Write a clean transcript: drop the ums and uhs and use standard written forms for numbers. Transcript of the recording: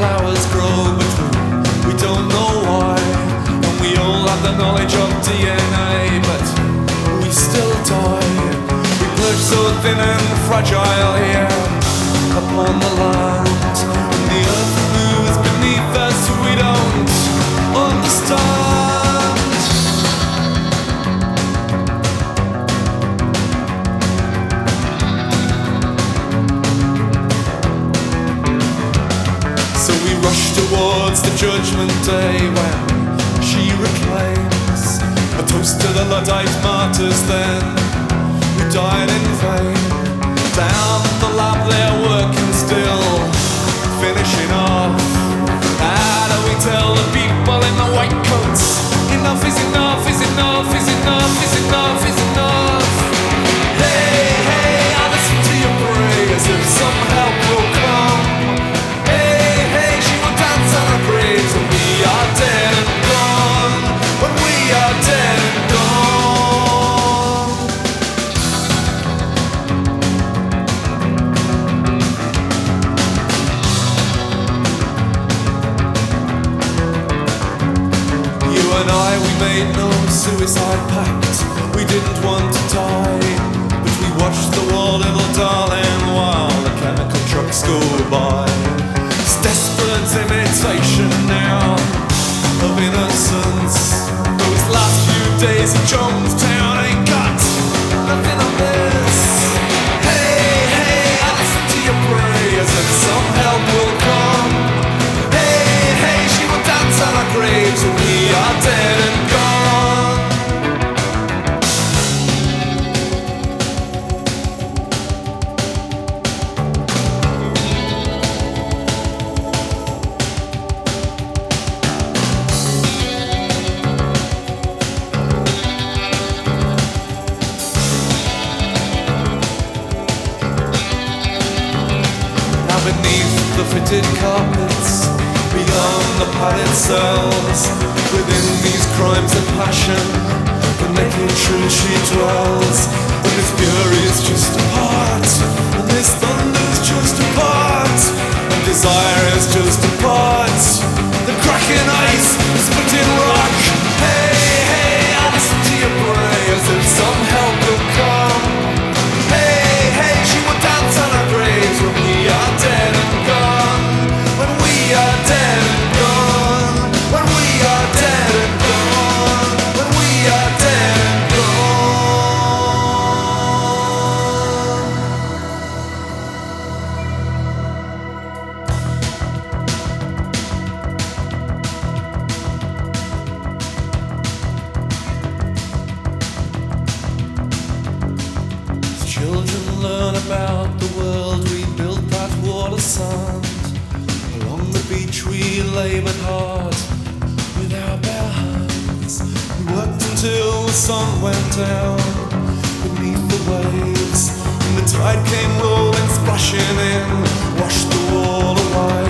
flowers grow, but we don't know why. And we all have the knowledge of DNA, but we still die. We perch so thin and fragile here upon the land, and the earth moves beneath us. We don't understand. So we rush towards the judgment day when she reclaims a toast to the Luddite martyrs then, who died in vain. Down the lab they're working still, finishing off. How do we tell the people in the white coats, enough is enough, is enough, is enough, is enough, is enough? Hey, hey, I listen to your prayers if some help will come. Hey, hey, she will dance on our graves when we are dead and gone, when we are dead and gone. And we made no suicide pact. We didn't want to die, but we watched the war, little darling, while the chemical trucks go by. It's desperate imitation now of innocence. Those last few days in Jonestown ain't got nothing on this. Hey, hey, I listen to your prayers and some help will come. Hey, hey, she will dance on our graves when we are dead and gone. Now beneath the fitted carpets, beyond the padded cells, within these crimes of passion, the naked truth she dwells. And this fury's just a part, and this thunder's just a part, and desire is just a part. The cracking ice, the splitting rock. Hey, hey, I listen to your prayers if some help will come. Hey, hey, she will dance on our graves when we are dead and gone, when we are dead and gone, when we are dead and gone, when we are dead and gone. Children learn about the world we built that wall of sand. Along the beach we labored hard with our bare hands. We worked until the sun went down beneath the waves, and the tide came rolling, splashing in, washed the wall away.